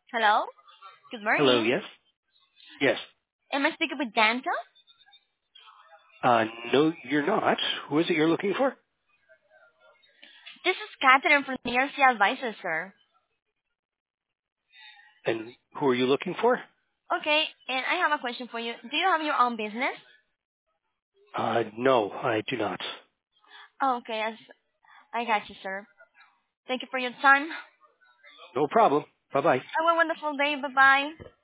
Hello. Good Hello, morning. yes? Yes. Am I speaking with Danta? No, you're not. Who is it you're looking for? This is Catherine from ERC Advisors, sir. And who are you looking for? Okay, and I have a question for you. Do you have your own business? No, I do not. Oh, okay, yes. I got you, sir. Thank you for your time. No problem. Bye-bye. Have a wonderful day. Bye-bye.